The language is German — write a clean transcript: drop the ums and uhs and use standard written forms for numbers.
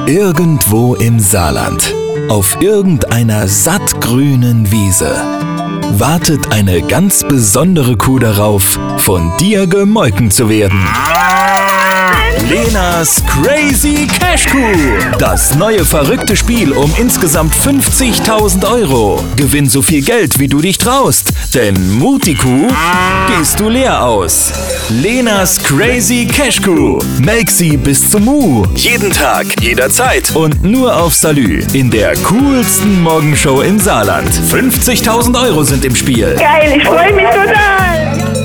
Irgendwo im Saarland, auf irgendeiner sattgrünen Wiese, wartet eine ganz besondere Kuh darauf, von dir gemolken zu werden. Lenas Crazy Cash Kuh. Das neue verrückte Spiel um insgesamt 50.000 €. Gewinn so viel Geld, wie du dich traust. Denn Mutti-Kuh gehst du leer aus. Lenas Crazy Cash Kuh. Melk sie bis zum Mu. Jeden Tag, jederzeit. Und nur auf Salü. In der coolsten Morgenshow im Saarland. 50.000 € sind im Spiel. Geil, ich freue mich total.